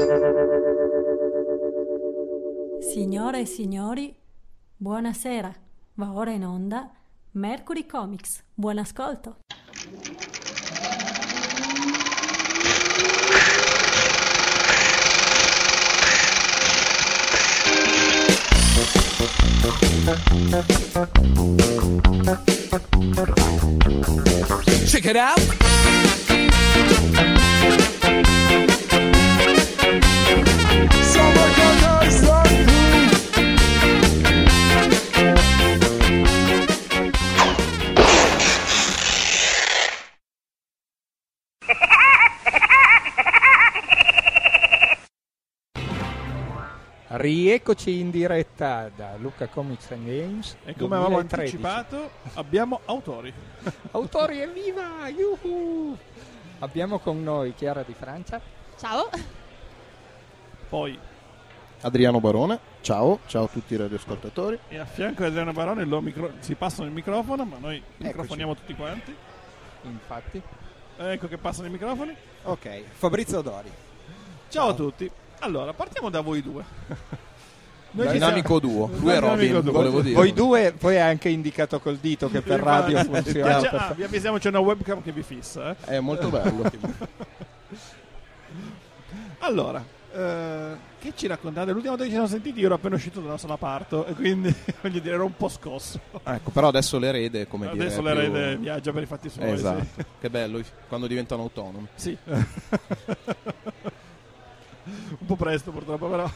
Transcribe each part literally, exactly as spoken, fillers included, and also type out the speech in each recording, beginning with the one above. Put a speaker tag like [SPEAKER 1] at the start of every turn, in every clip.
[SPEAKER 1] Signore e signori, buonasera. Va ora in onda Mercury Comics. Buon ascolto.
[SPEAKER 2] Check it out.
[SPEAKER 3] Rieccoci in diretta da Lucca Comics and Games.
[SPEAKER 4] E come avevamo anticipato, abbiamo autori.
[SPEAKER 3] Autori, evviva! Yuhu! Abbiamo con noi Chiara Di Francia.
[SPEAKER 5] Ciao.
[SPEAKER 4] Poi
[SPEAKER 6] Adriano Barone. Ciao, ciao a tutti i radioascoltatori.
[SPEAKER 4] E a fianco di Adriano Barone lo micro- si passano il microfono, ma noi
[SPEAKER 3] Eccoci.
[SPEAKER 4] microfoniamo tutti quanti.
[SPEAKER 3] Infatti.
[SPEAKER 4] Ecco che passano i microfoni.
[SPEAKER 7] Ok, Fabrizio Dori.
[SPEAKER 4] Ciao, ciao a tutti. Allora, partiamo da voi due.
[SPEAKER 6] Noi dinamico duo, due Robin,
[SPEAKER 4] duo.
[SPEAKER 6] volevo dire.
[SPEAKER 3] Voi due, poi ha anche indicato col dito che per radio funziona.
[SPEAKER 4] Ah, ah, vi avvisiamo, c'è una webcam che vi fissa. Eh?
[SPEAKER 6] È molto bello.
[SPEAKER 4] Allora, eh, che ci raccontate? L'ultima volta che ci siamo sentiti io ero appena uscito da una sola parto e quindi voglio dire ero un po' scosso.
[SPEAKER 6] Ecco, però adesso l'erede, come dire,
[SPEAKER 4] adesso
[SPEAKER 6] più...
[SPEAKER 4] l'erede viaggia per i fatti suoi.
[SPEAKER 6] Esatto.
[SPEAKER 4] Sì.
[SPEAKER 6] Che bello quando diventano autonomi.
[SPEAKER 4] Sì. Un po' presto purtroppo, però.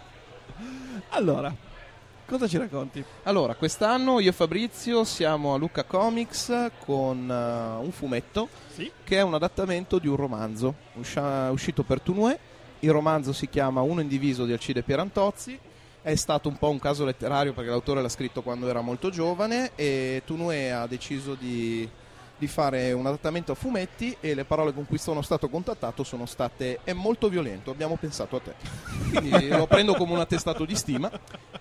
[SPEAKER 4] Allora, cosa ci racconti?
[SPEAKER 6] Allora, quest'anno io e Fabrizio siamo a Lucca Comics con uh, un fumetto,
[SPEAKER 4] sì,
[SPEAKER 6] che è un adattamento di un romanzo uscia- uscito per Tourneur. Il romanzo si chiama Uno indiviso di Alcide Pierantozzi. È stato un po' un caso letterario perché l'autore l'ha scritto quando era molto giovane e Tourneur ha deciso di, di fare un adattamento a fumetti e le parole con cui sono stato contattato sono state: è molto violento, abbiamo pensato a te. Quindi lo prendo come un attestato di stima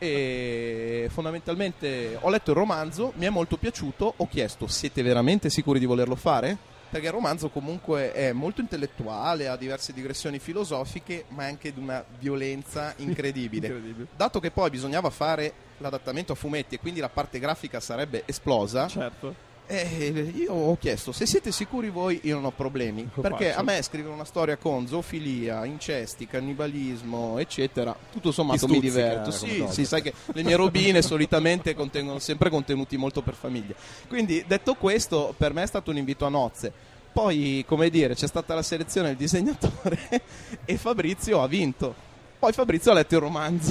[SPEAKER 6] e fondamentalmente ho letto il romanzo, mi è molto piaciuto, ho chiesto: siete veramente sicuri di volerlo fare? Perché il romanzo comunque è molto intellettuale, ha diverse digressioni filosofiche, ma è anche di una violenza incredibile.
[SPEAKER 4] Incredibile.
[SPEAKER 6] Dato che poi bisognava fare l'adattamento a fumetti e quindi la parte grafica sarebbe esplosa,
[SPEAKER 4] certo.
[SPEAKER 6] Eh, io ho chiesto: se siete sicuri voi, io non ho problemi,
[SPEAKER 4] Lo
[SPEAKER 6] perché
[SPEAKER 4] faccio.
[SPEAKER 6] a me scrivere una storia con zoofilia, incesti, cannibalismo eccetera, tutto sommato
[SPEAKER 7] Ti
[SPEAKER 6] mi
[SPEAKER 7] stuzzica,
[SPEAKER 6] diverto.
[SPEAKER 7] come
[SPEAKER 6] Sì,
[SPEAKER 7] cosa.
[SPEAKER 6] sì, sai che le mie robine solitamente contengono sempre contenuti molto per famiglia. Quindi, detto questo, per me è stato un invito a nozze. Poi, come dire, c'è stata la selezione del disegnatore e Fabrizio ha vinto. Poi Fabrizio ha letto il romanzo.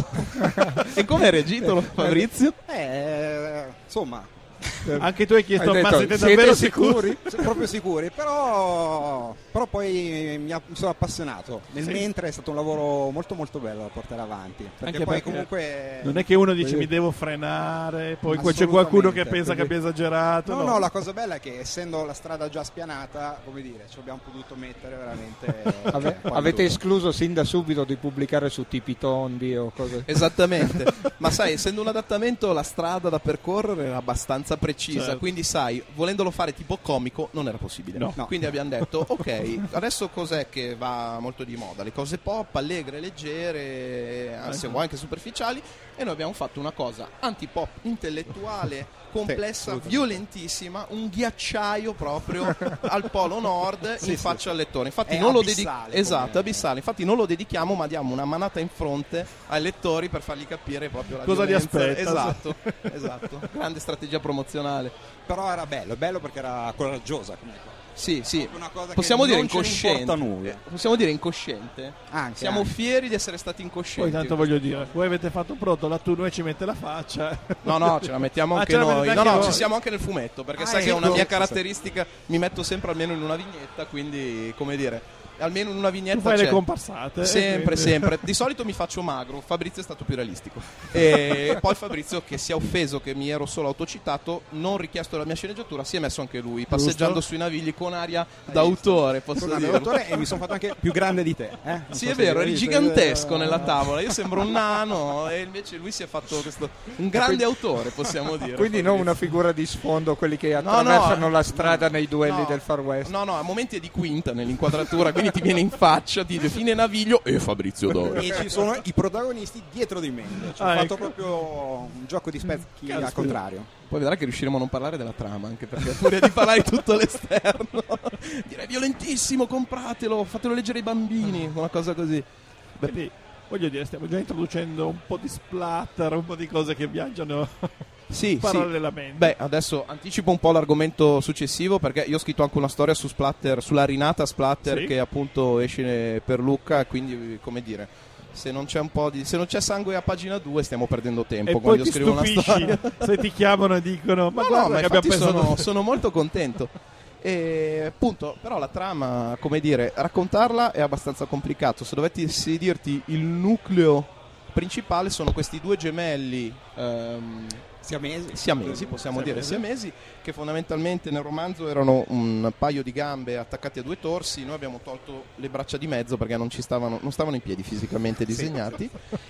[SPEAKER 6] E come era il titolo, Fabrizio?
[SPEAKER 7] Eh, insomma,
[SPEAKER 4] Anche tu hai chiesto:
[SPEAKER 3] Hai
[SPEAKER 4] ma
[SPEAKER 3] detto,
[SPEAKER 4] siete
[SPEAKER 3] siete
[SPEAKER 4] davvero
[SPEAKER 3] sicuri?
[SPEAKER 4] sicuri?
[SPEAKER 7] sono proprio sicuri, però, però poi mi, ha- mi sono appassionato. Nel
[SPEAKER 4] Sì.
[SPEAKER 7] mentre è stato un lavoro molto molto bello da portare avanti. Perché
[SPEAKER 4] Anche
[SPEAKER 7] poi
[SPEAKER 4] perché
[SPEAKER 7] comunque
[SPEAKER 4] non è che uno dice
[SPEAKER 7] Voglio-
[SPEAKER 4] mi devo frenare, poi qua c'è qualcuno che pensa che abbia esagerato.
[SPEAKER 7] No, no, la cosa bella è che essendo la strada già spianata, come dire, ci abbiamo potuto mettere veramente.
[SPEAKER 3] Ave-
[SPEAKER 7] cioè,
[SPEAKER 3] avete
[SPEAKER 7] quando-
[SPEAKER 3] escluso sin da subito di pubblicare su tipi tondi o cose.
[SPEAKER 6] Esattamente, ma sai, essendo un adattamento la strada da percorrere era abbastanza precisa,
[SPEAKER 4] Certo.
[SPEAKER 6] quindi sai, volendolo fare tipo comico non era possibile.
[SPEAKER 4] No.
[SPEAKER 7] No.
[SPEAKER 6] Quindi abbiamo detto: ok, adesso cos'è che va molto di moda? Le cose pop, allegre, leggere, anzi, se vuoi anche superficiali, e noi abbiamo fatto una cosa antipop, intellettuale, complessa,
[SPEAKER 7] assolutamente.
[SPEAKER 6] violentissima, un ghiacciaio proprio al polo nord
[SPEAKER 7] Sì,
[SPEAKER 6] in
[SPEAKER 7] sì,
[SPEAKER 6] faccia al lettore. Infatti
[SPEAKER 7] È
[SPEAKER 6] non lo
[SPEAKER 7] abissale,
[SPEAKER 6] dedichiamo,
[SPEAKER 7] come-
[SPEAKER 6] esatto, abissale. Infatti non lo dedichiamo, ma diamo una manata in fronte ai lettori per fargli capire proprio la
[SPEAKER 4] Cosa li
[SPEAKER 6] violenza.
[SPEAKER 4] aspetta.
[SPEAKER 6] Esatto, esatto. Grande strategia promozionale.
[SPEAKER 7] Però era bello, è bello perché era coraggiosa comunque.
[SPEAKER 6] Sì, sì.
[SPEAKER 7] Una cosa che
[SPEAKER 6] Possiamo dire
[SPEAKER 7] non ce ne
[SPEAKER 6] incosciente.
[SPEAKER 7] importa nulla.
[SPEAKER 6] Eh, Possiamo dire incosciente.
[SPEAKER 7] Anche,
[SPEAKER 6] Siamo
[SPEAKER 7] anche.
[SPEAKER 6] fieri di essere stati incoscienti.
[SPEAKER 4] Poi tanto voglio dire, voi avete fatto pronto, la tu noi ci mette la faccia.
[SPEAKER 6] No, no, ce la mettiamo
[SPEAKER 4] Ah,
[SPEAKER 6] anche
[SPEAKER 4] ce la
[SPEAKER 6] noi.
[SPEAKER 4] mettete
[SPEAKER 6] No,
[SPEAKER 4] anche
[SPEAKER 6] no,
[SPEAKER 4] voi?
[SPEAKER 6] ci siamo anche nel fumetto, perché
[SPEAKER 7] Ah,
[SPEAKER 6] sai che è
[SPEAKER 7] ecco.
[SPEAKER 6] una mia caratteristica, mi metto sempre almeno in una vignetta, quindi come dire, almeno in una vignetta
[SPEAKER 4] Tu fai
[SPEAKER 6] c'è.
[SPEAKER 4] le comparsate.
[SPEAKER 6] Sempre,
[SPEAKER 4] e quindi-
[SPEAKER 6] sempre. Di solito mi faccio magro, Fabrizio è stato più realistico. E poi Fabrizio, che si è offeso che mi ero solo autocitato, non richiesto la mia sceneggiatura, si è messo anche lui, passeggiando sui navigli con aria d'autore, posso
[SPEAKER 7] Sono
[SPEAKER 6] dire.
[SPEAKER 7] l'autore e mi sono fatto anche più grande di te. Eh? Non
[SPEAKER 6] Sì,
[SPEAKER 7] so
[SPEAKER 6] è
[SPEAKER 7] se
[SPEAKER 6] vero,
[SPEAKER 7] hai
[SPEAKER 6] eri
[SPEAKER 7] visto.
[SPEAKER 6] gigantesco nella tavola. Io sembro un nano e invece lui si è fatto questo un grande autore, possiamo dire.
[SPEAKER 3] Quindi non una figura di sfondo, quelli che
[SPEAKER 6] No, no,
[SPEAKER 3] attraversano la strada nei duelli
[SPEAKER 6] no,
[SPEAKER 3] del Far West.
[SPEAKER 6] No, no, a momenti è di quinta nell'inquadratura, quindi quindi ti viene in faccia, ti define Naviglio e Fabrizio Doro.
[SPEAKER 7] E ci sono i protagonisti dietro di me. Ci ho
[SPEAKER 4] Ah,
[SPEAKER 7] fatto
[SPEAKER 4] ecco.
[SPEAKER 7] proprio un gioco di specchi
[SPEAKER 4] Caspita.
[SPEAKER 7] al contrario.
[SPEAKER 6] Poi vedrà che riusciremo a non parlare della trama, anche perché a furia di parlare di tutto l'esterno direi violentissimo, compratelo, fatelo leggere ai bambini, una cosa così. Beh,
[SPEAKER 4] Quindi, voglio dire, stiamo già introducendo un po' di splatter, un po' di cose che viaggiano
[SPEAKER 6] sì, sì.
[SPEAKER 4] parallelamente.
[SPEAKER 6] Beh, adesso anticipo un po' l'argomento successivo, perché io ho scritto anche una storia su Splatter, sulla rinata Splatter,
[SPEAKER 4] Sì.
[SPEAKER 6] che appunto esce per Lucca, e quindi, come dire, se non c'è un po' di se non c'è sangue a pagina due stiamo perdendo tempo
[SPEAKER 4] e poi
[SPEAKER 6] quando
[SPEAKER 4] ti
[SPEAKER 6] scrivo una
[SPEAKER 4] stupisci
[SPEAKER 6] storia.
[SPEAKER 4] se ti chiamano e dicono ma
[SPEAKER 6] No,
[SPEAKER 4] guarda
[SPEAKER 6] no, ma
[SPEAKER 4] che abbiamo
[SPEAKER 6] infatti
[SPEAKER 4] pensato
[SPEAKER 6] sono, sono molto contento. E appunto, però la trama, come dire, raccontarla è abbastanza complicato. Se dovessi dirti il nucleo principale, sono questi due gemelli ehm,
[SPEAKER 7] Siamesi.
[SPEAKER 6] siamesi, possiamo dire
[SPEAKER 4] Siamesi.
[SPEAKER 6] siamesi, che fondamentalmente nel romanzo erano un paio di gambe attaccate a due torsi. Noi abbiamo tolto le braccia di mezzo perché non ci stavano, non stavano in piedi fisicamente disegnati,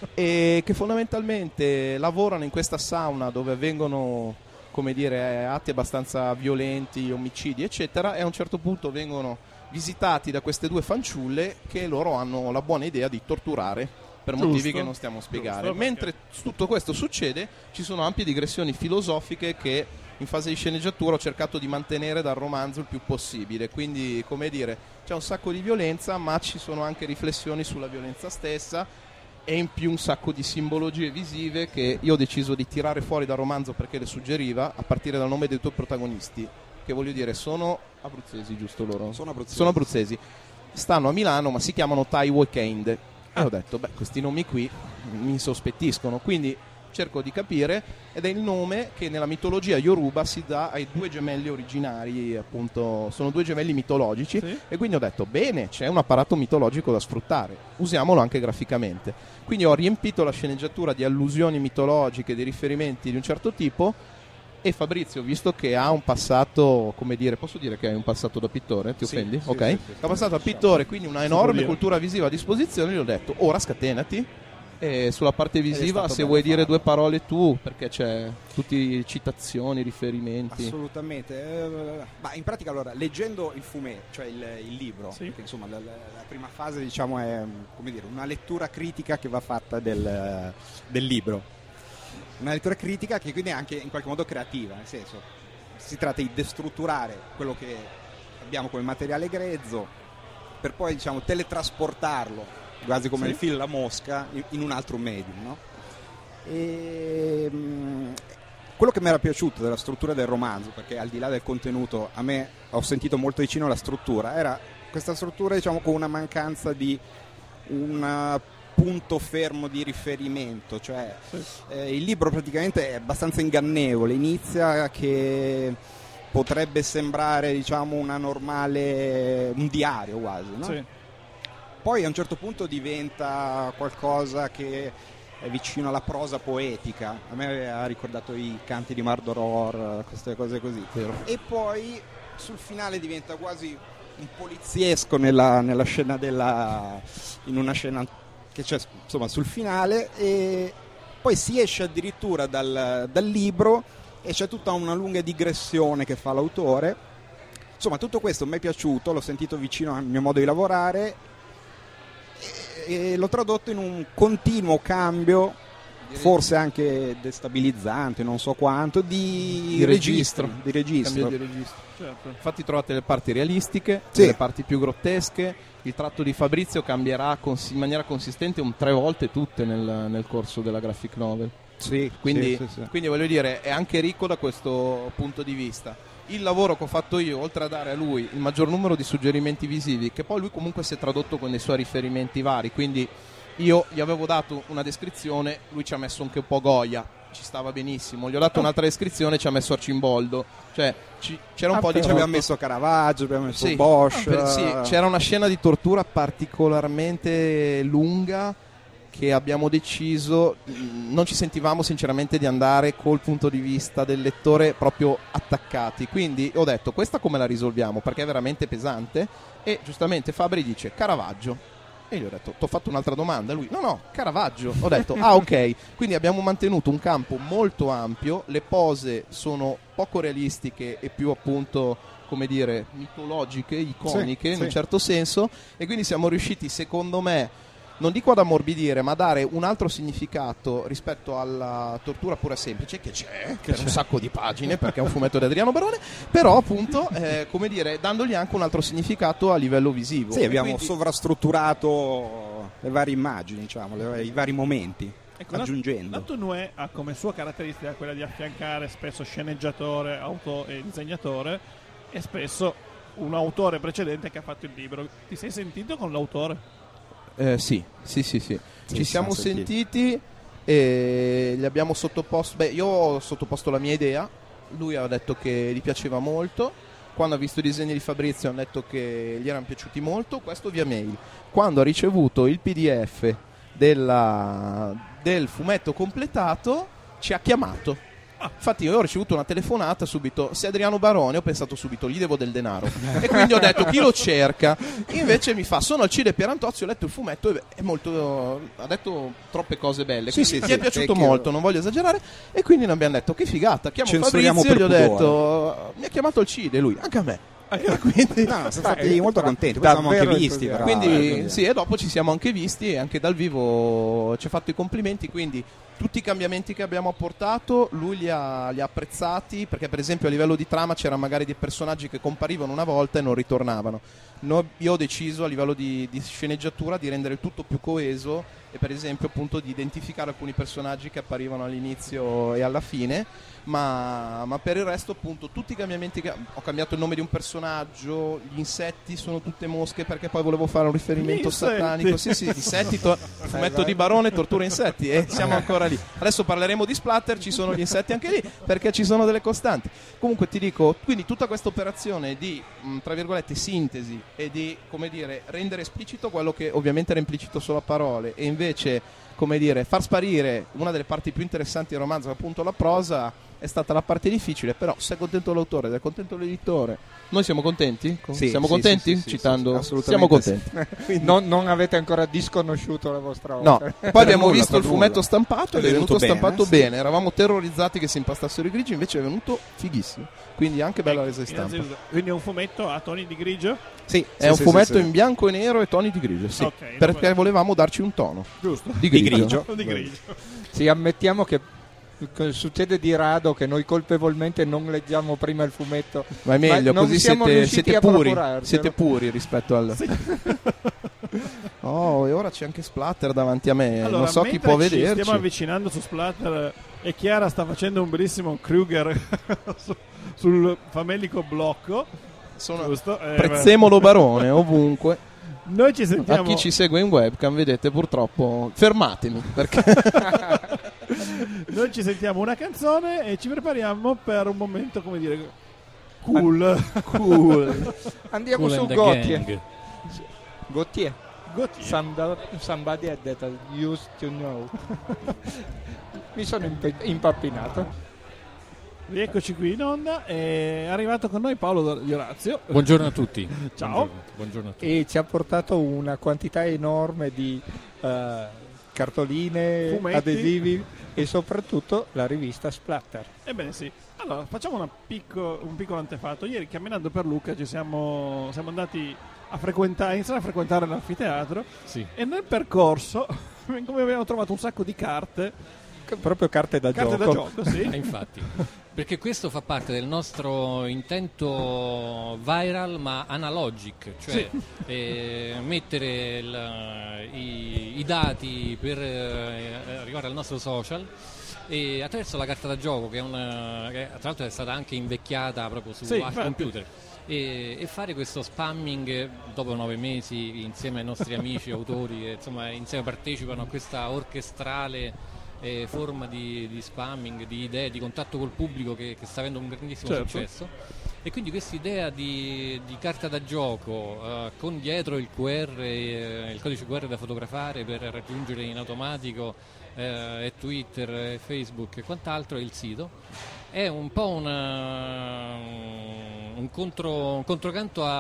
[SPEAKER 6] e che fondamentalmente lavorano in questa sauna dove avvengono, come dire, atti abbastanza violenti, omicidi eccetera, e a un certo punto vengono visitati da queste due fanciulle che loro hanno la buona idea di torturare per
[SPEAKER 4] Giusto.
[SPEAKER 6] motivi che non stiamo a spiegare.
[SPEAKER 4] Giusto, perché-
[SPEAKER 6] Mentre tutto questo succede, ci sono ampie digressioni filosofiche che in fase di sceneggiatura ho cercato di mantenere dal romanzo il più possibile. Quindi, come dire, c'è un sacco di violenza, ma ci sono anche riflessioni sulla violenza stessa, e in più un sacco di simbologie visive che io ho deciso di tirare fuori dal romanzo perché le suggeriva, a partire dal nome dei tuoi protagonisti, che voglio dire sono abruzzesi, giusto loro?
[SPEAKER 7] Sono abruzzesi.
[SPEAKER 6] Sono abruzzesi. Stanno a Milano, ma si chiamano Taiwo e Kende. E ho detto, beh, questi nomi qui mi insospettiscono, quindi cerco di capire, ed è il nome che nella mitologia Yoruba si dà ai due gemelli originari, appunto, sono due gemelli mitologici,
[SPEAKER 4] Sì.
[SPEAKER 6] e quindi ho detto, bene, c'è un apparato mitologico da sfruttare, usiamolo anche graficamente. Quindi ho riempito la sceneggiatura di allusioni mitologiche, di riferimenti di un certo tipo. E Fabrizio, visto che ha un passato, come dire, posso dire che hai un passato da pittore? Ti
[SPEAKER 7] Sì,
[SPEAKER 6] offendi?
[SPEAKER 7] sì,
[SPEAKER 6] ok?
[SPEAKER 7] sì, sì,
[SPEAKER 6] Ha passato a
[SPEAKER 7] sì.
[SPEAKER 6] pittore, quindi una
[SPEAKER 4] Si
[SPEAKER 6] enorme
[SPEAKER 4] può dire.
[SPEAKER 6] cultura visiva a disposizione. Gli ho detto, ora scatenati. E sulla parte visiva,
[SPEAKER 7] stato
[SPEAKER 6] se
[SPEAKER 7] bello
[SPEAKER 6] vuoi dire
[SPEAKER 7] farlo.
[SPEAKER 6] due parole tu, perché c'è tutti citazioni, riferimenti.
[SPEAKER 7] Assolutamente. Eh, ma in pratica, allora, leggendo il fumetto, cioè il, il libro,
[SPEAKER 4] Sì.
[SPEAKER 7] perché, insomma la, la- la prima fase, diciamo, è, come dire, una lettura critica che va fatta del, del libro. Una lettura critica che quindi è anche in qualche modo creativa, nel senso, si tratta di destrutturare quello che abbiamo come materiale grezzo per poi, diciamo, teletrasportarlo, quasi come
[SPEAKER 4] Sì.
[SPEAKER 7] il film La Mosca, in, in un altro medium, no? E, mh, quello che mi era piaciuto della struttura del romanzo, perché al di là del contenuto a me ho sentito molto vicino la struttura, era questa struttura, diciamo, con una mancanza di un punto fermo di riferimento, cioè eh, il libro praticamente è abbastanza ingannevole, inizia che potrebbe sembrare, diciamo, una normale, un diario quasi, no?
[SPEAKER 4] Sì.
[SPEAKER 7] Poi a un certo punto diventa qualcosa che è vicino alla prosa poetica. A me ha ricordato i canti di Mardoror, queste cose così. E poi sul finale diventa quasi un poliziesco nella, nella scena della in una scena che c'è, insomma, sul finale, e poi si esce addirittura dal, dal libro e c'è tutta una lunga digressione che fa l'autore. Insomma, tutto questo mi è piaciuto, l'ho sentito vicino al mio modo di lavorare e, e l'ho tradotto in un continuo cambio, forse anche destabilizzante, non so quanto, di,
[SPEAKER 6] Di registro.
[SPEAKER 7] di registro.
[SPEAKER 6] Cambio di registro.
[SPEAKER 4] Certo.
[SPEAKER 6] Infatti trovate le parti realistiche,
[SPEAKER 7] Sì.
[SPEAKER 6] le parti più grottesche. Il tratto di Fabrizio cambierà cons- in maniera consistente un tre volte tutte nel, nel corso della graphic novel.
[SPEAKER 7] Sì,
[SPEAKER 6] Quindi,
[SPEAKER 7] sì, sì, sì.
[SPEAKER 6] quindi voglio dire, è anche ricco da questo punto di vista. Il lavoro che ho fatto io, oltre a dare a lui il maggior numero di suggerimenti visivi, che poi lui comunque si è tradotto con dei suoi riferimenti vari, quindi io gli avevo dato una descrizione, lui ci ha messo anche un po' Goya, ci stava benissimo, gli ho dato un'altra descrizione, ci ha messo Arcimboldo, cioè ci- c'era un
[SPEAKER 4] Ah,
[SPEAKER 6] po' di
[SPEAKER 7] Ci abbiamo messo Caravaggio, abbiamo messo
[SPEAKER 6] Sì.
[SPEAKER 7] Bosch.
[SPEAKER 6] Per- sì, c'era una scena di tortura particolarmente lunga che abbiamo deciso, mh, non ci sentivamo sinceramente di andare col punto di vista del lettore proprio attaccati, quindi ho detto, questa come la risolviamo, perché è veramente pesante, e giustamente Fabri dice Caravaggio, E gli ho detto, ti ho fatto un'altra domanda. Lui, no no, Caravaggio. Ho detto, ah ok. Quindi abbiamo mantenuto un campo molto ampio, le pose sono poco realistiche e più appunto, come dire, mitologiche, iconiche,
[SPEAKER 4] Sì,
[SPEAKER 6] in un
[SPEAKER 4] sì.
[SPEAKER 6] certo senso, e quindi siamo riusciti, secondo me, non dico ad ammorbidire, ma a dare un altro significato rispetto alla tortura pura semplice, che c'è, che per un sacco di pagine, perché è un fumetto di Adriano Barone, però appunto, eh, come dire, dandogli anche un altro significato a livello visivo.
[SPEAKER 7] Sì,
[SPEAKER 6] E
[SPEAKER 7] abbiamo
[SPEAKER 6] quindi-
[SPEAKER 7] sovrastrutturato le varie immagini, diciamo, le- i vari momenti,
[SPEAKER 4] Ecco,
[SPEAKER 7] aggiungendo.
[SPEAKER 4] L'Autonue ha come sua caratteristica quella di affiancare spesso sceneggiatore, auto e disegnatore e spesso un autore precedente che ha fatto il libro. Ti sei sentito con l'autore?
[SPEAKER 6] Eh, sì, sì, sì, sì.
[SPEAKER 7] Sì,
[SPEAKER 6] Ci
[SPEAKER 7] ci
[SPEAKER 6] siamo
[SPEAKER 7] siamo
[SPEAKER 6] sentiti e gli abbiamo sottoposto. Beh, io ho sottoposto la mia idea. Lui ha detto che gli piaceva molto. Quando ha visto i disegni di Fabrizio, hanno detto che gli erano piaciuti molto. Questo via mail. Quando ha ricevuto il P D F della, del fumetto completato, ci ha chiamato. Infatti io ho ricevuto una telefonata subito, se Adriano Barone, ho pensato subito, gli devo del denaro e quindi ho detto chi lo cerca. Invece mi fa, sono Alcide Pierantozzi, ho letto il fumetto e è molto, ha detto troppe cose belle,
[SPEAKER 7] Sì,
[SPEAKER 6] quindi
[SPEAKER 7] sì,
[SPEAKER 6] gli
[SPEAKER 7] sì,
[SPEAKER 6] è piaciuto
[SPEAKER 7] che-
[SPEAKER 6] molto, non voglio esagerare, e quindi ne abbiamo detto che figata, chiamo
[SPEAKER 7] Censuriamo
[SPEAKER 6] Fabrizio e gli ho
[SPEAKER 7] per
[SPEAKER 6] detto mi ha chiamato Alcide, lui anche a me. E quindi,
[SPEAKER 7] No, siamo stati molto contenti, poi siamo
[SPEAKER 5] davvero
[SPEAKER 7] anche visti. Però,
[SPEAKER 6] quindi
[SPEAKER 7] eh,
[SPEAKER 6] sì, e dopo ci siamo anche visti e anche dal vivo ci ha fatto i complimenti, quindi tutti i cambiamenti che abbiamo apportato lui li ha, li ha apprezzati, perché per esempio a livello di trama c'erano magari dei personaggi che comparivano una volta e non ritornavano. Noi- io ho deciso a livello di, di sceneggiatura di rendere il tutto più coeso e per esempio appunto di identificare alcuni personaggi che apparivano all'inizio e alla fine, ma, ma per il resto appunto tutti i cambiamenti che ho cambiato il nome di un personaggio, gli insetti sono tutte mosche perché poi volevo fare un riferimento
[SPEAKER 4] Gli insetti.
[SPEAKER 6] satanico, sì sì, insetti, to- fumetto di Barone, tortura insetti e siamo ancora lì. Adesso parleremo di splatter, ci sono gli insetti anche lì perché ci sono delle costanti. Comunque ti dico, quindi tutta questa operazione di mh, tra virgolette sintesi e di, come dire, rendere esplicito quello che ovviamente era implicito solo a parole e invece, come dire, far sparire una delle parti più interessanti del romanzo, appunto la prosa, è stata la parte difficile, però se è contento l'autore, se è contento l'editore, noi siamo contenti?
[SPEAKER 7] Sì,
[SPEAKER 6] siamo
[SPEAKER 7] sì,
[SPEAKER 6] contenti?
[SPEAKER 7] sì, sì, sì,
[SPEAKER 6] Citando,
[SPEAKER 7] sì, assolutamente
[SPEAKER 6] siamo contenti.
[SPEAKER 7] Quindi-
[SPEAKER 5] Non, non avete ancora disconosciuto la vostra
[SPEAKER 6] No,
[SPEAKER 5] opera.
[SPEAKER 6] poi abbiamo
[SPEAKER 7] nulla,
[SPEAKER 6] visto
[SPEAKER 7] per
[SPEAKER 6] il fumetto
[SPEAKER 7] nulla.
[SPEAKER 6] stampato ed
[SPEAKER 7] È
[SPEAKER 6] è venuto,
[SPEAKER 7] venuto bene,
[SPEAKER 6] stampato
[SPEAKER 7] sì.
[SPEAKER 6] bene. Eravamo terrorizzati che si impastassero i grigi, invece è venuto fighissimo. Quindi anche bella resa di stampa.
[SPEAKER 4] Innanzitutto, quindi è un fumetto a toni di grigio?
[SPEAKER 7] Sì,
[SPEAKER 6] È
[SPEAKER 7] sì,
[SPEAKER 6] un
[SPEAKER 7] sì,
[SPEAKER 6] fumetto
[SPEAKER 7] sì, sì.
[SPEAKER 6] in bianco e nero e toni di grigio, sì.
[SPEAKER 4] Ok,
[SPEAKER 6] perché
[SPEAKER 4] vabbè.
[SPEAKER 6] volevamo darci un tono
[SPEAKER 4] Giusto.
[SPEAKER 6] di
[SPEAKER 7] Di
[SPEAKER 6] grigio.
[SPEAKER 7] grigio.
[SPEAKER 4] Di grigio.
[SPEAKER 5] Sì, ammettiamo che che succede di rado che noi colpevolmente non leggiamo prima il fumetto.
[SPEAKER 6] Ma è meglio,
[SPEAKER 5] non
[SPEAKER 6] così
[SPEAKER 5] siamo
[SPEAKER 6] siete,
[SPEAKER 5] riusciti
[SPEAKER 6] siete
[SPEAKER 5] a
[SPEAKER 6] puri.
[SPEAKER 5] procurarcelo.
[SPEAKER 6] Siete puri rispetto al. Oh, e ora c'è anche Splatter davanti a me.
[SPEAKER 4] Allora,
[SPEAKER 6] non so chi
[SPEAKER 4] mentre
[SPEAKER 6] può
[SPEAKER 4] ci
[SPEAKER 6] vederci.
[SPEAKER 4] stiamo avvicinando su Splatter e Chiara sta facendo un bellissimo Kruger su- sul famelico blocco.
[SPEAKER 6] Sono
[SPEAKER 4] Giusto? Eh,
[SPEAKER 6] Prezzemolo Barone ovunque.
[SPEAKER 4] Noi ci
[SPEAKER 6] A
[SPEAKER 4] sentiamo.
[SPEAKER 6] chi ci segue in webcam, vedete, purtroppo fermatemi perché
[SPEAKER 4] Noi ci sentiamo una canzone e ci prepariamo per un momento, come dire, cool.
[SPEAKER 6] cool.
[SPEAKER 5] Andiamo
[SPEAKER 8] Cool
[SPEAKER 5] su
[SPEAKER 8] and the
[SPEAKER 5] Gautier.
[SPEAKER 8] Gang.
[SPEAKER 5] Gautier.
[SPEAKER 4] Gautier.
[SPEAKER 5] Somebody, somebody that I used to know. Mi sono imp- impappinato.
[SPEAKER 4] Rieccoci qui in onda. È arrivato con noi Paolo Di Orazio.
[SPEAKER 8] Buongiorno a tutti.
[SPEAKER 4] Ciao.
[SPEAKER 8] Buongiorno, buongiorno a tutti.
[SPEAKER 5] E ci ha portato una quantità enorme di eh, cartoline,
[SPEAKER 4] Fumetti.
[SPEAKER 5] adesivi e soprattutto la rivista Splatter.
[SPEAKER 4] Ebbene sì. Allora, facciamo una picco- un piccolo antefatto. Ieri camminando per Lucca ci siamo, siamo andati a frequentare, a iniziare a frequentare l'anfiteatro
[SPEAKER 8] Sì.
[SPEAKER 4] e nel percorso, come abbiamo trovato un sacco di carte,
[SPEAKER 5] Proprio carte da
[SPEAKER 4] carte
[SPEAKER 5] gioco.
[SPEAKER 4] da gioco, sì.
[SPEAKER 8] Eh, infatti, perché questo fa parte del nostro intento viral ma analogic, cioè eh, mettere il- i, i dati per eh, arrivare al nostro social e attraverso la carta da gioco che, è una, che tra l'altro è stata anche invecchiata proprio su
[SPEAKER 4] Sì,
[SPEAKER 8] al
[SPEAKER 4] infatti.
[SPEAKER 8] computer e, e fare questo spamming dopo nove mesi insieme ai nostri amici autori che insomma insieme partecipano a questa orchestrale eh, forma di, di spamming, di idee, di contatto col pubblico che, che sta avendo un grandissimo
[SPEAKER 4] Certo.
[SPEAKER 8] successo. E quindi questa idea di, di carta da gioco eh, con dietro il Q R, eh, il codice Q R da fotografare per raggiungere in automatico eh, e Twitter, e Facebook e quant'altro, e il sito, è un po' una, un, contro, un controcanto a, a